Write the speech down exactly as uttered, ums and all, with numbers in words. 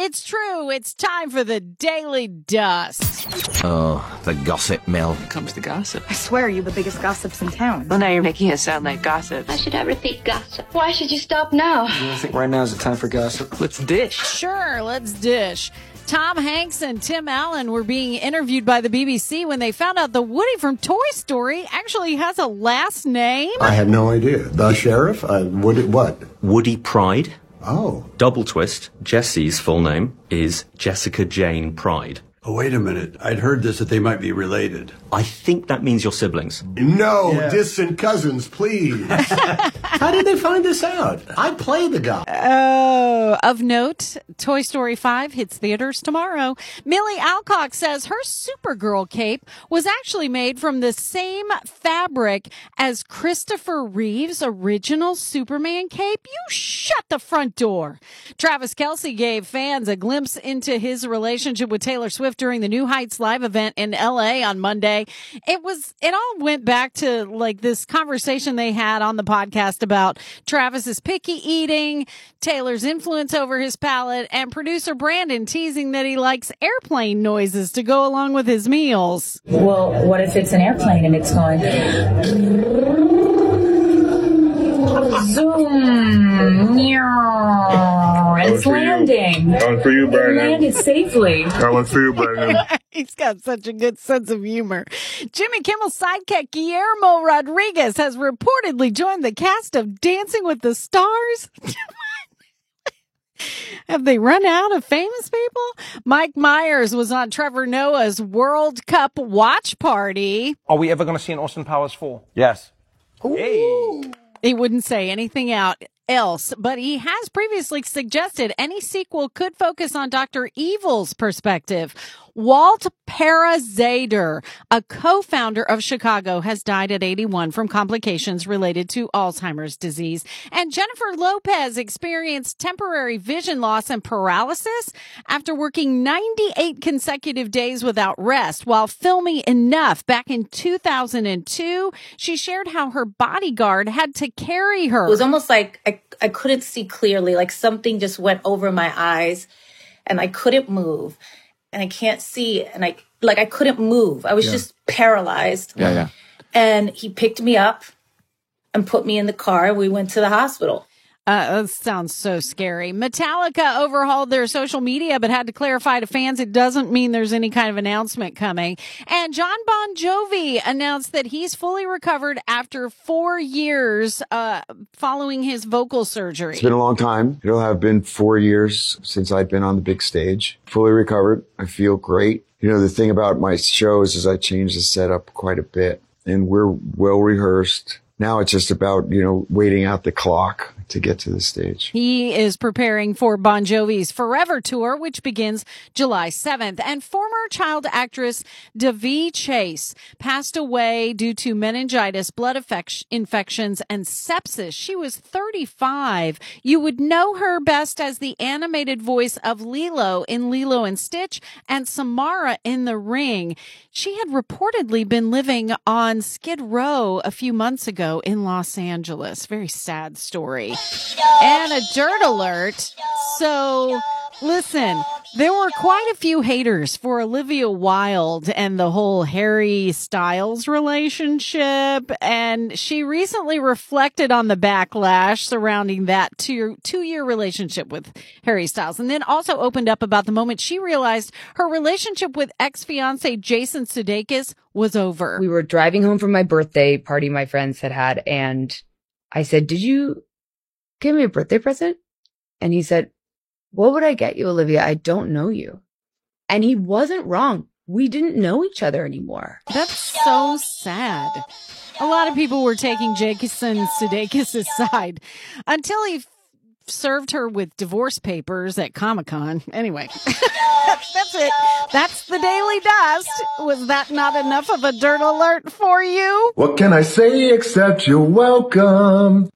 It's true. It's time for the Daily Dust. Oh, the gossip mill. Here comes the gossip. I swear you're the biggest gossips in town. Well, now you're making it sound like gossip. Why should I repeat gossip? Why should you stop now? You don't think right now is the time for gossip? Let's dish. Sure, let's dish. Tom Hanks and Tim Allen were being interviewed by the B B C when they found out the Woody from Toy Story actually has a last name. I had no idea. The sheriff? Uh, Woody, what? Woody Pride. Oh. Double twist. Jessie's full name is Jessica Jane Pride. Oh, wait a minute. I'd heard this that they might be related. I think that means you're siblings. No, Yeah. distant cousins, please. How did they find this out? I play the guy. Oh, of note, Toy Story five hits theaters tomorrow. Millie Alcock says her Supergirl cape was actually made from the same fabric as Christopher Reeve's original Superman cape. You shut the front door. Travis Kelce gave fans a glimpse into his relationship with Taylor Swift during the New Heights live event in L A on Monday. It was, it all went back to like this conversation they had on the podcast about Travis's picky eating, Taylor's influence over his palate, and producer Brandon teasing that he likes airplane noises to go along with his meals. Well, what if it's an airplane and it's going zoom, and it's landing. Coming for you, Brandon. It landed safely. Coming for you, Brandon. He's got such a good sense of humor. Jimmy Kimmel's sidekick Guillermo Rodriguez has reportedly joined the cast of Dancing with the Stars. Have they run out of famous people? Mike Myers was on Trevor Noah's World Cup watch party. Are we ever going to see an Austin Powers four? Yes. Hey. He wouldn't say anything out else, but he has previously suggested any sequel could focus on Doctor Evil's perspective. Walt Parazader, a co-founder of Chicago, has died at eighty-one from complications related to Alzheimer's disease. And Jennifer Lopez experienced temporary vision loss and paralysis after working ninety-eight consecutive days without rest while filming Enough back in two thousand two. She shared how her bodyguard had to carry her. It was almost like I, I couldn't see clearly, like something just went over my eyes and I couldn't move. And I can't see, and I like I couldn't move. I was yeah. just paralyzed. Yeah, yeah. And he picked me up and put me in the car. We went to the hospital. Uh, that sounds so scary. Metallica overhauled their social media, but had to clarify to fans it doesn't mean there's any kind of announcement coming. And John Bon Jovi announced that he's fully recovered after four years uh, following his vocal surgery. It's been a long time. It'll have been four years since I've been on the big stage. Fully recovered. I feel great. You know, the thing about my shows is I change the setup quite a bit, and we're well rehearsed. Now it's just about, you know, waiting out the clock to get to the stage. He is preparing for Bon Jovi's Forever Tour, which begins July seventh. And former child actress Davy Chase passed away due to meningitis, blood affec- infections, and sepsis. She was thirty-five. You would know her best as the animated voice of Lilo in Lilo and Stitch and Samara in The Ring. She had reportedly been living on Skid Row a few months ago in Los Angeles. Very sad story. And a dirt alert. So, listen, there were quite a few haters for Olivia Wilde and the whole Harry Styles relationship. And she recently reflected on the backlash surrounding that two, two-year relationship with Harry Styles. And then also opened up about the moment she realized her relationship with ex-fiancé Jason Sudeikis was over. We were driving home from my birthday party my friends had had, and I said, "Did you give me a birthday present?" And he said, "What would I get you, Olivia? I don't know you." And he wasn't wrong. We didn't know each other anymore. That's so sad. A lot of people were taking Jason Sudeikis' side until he f- served her with divorce papers at Comic-Con. Anyway, that's it. That's the Daily Dust. Was that not enough of a dirt alert for you? What can I say except you're welcome?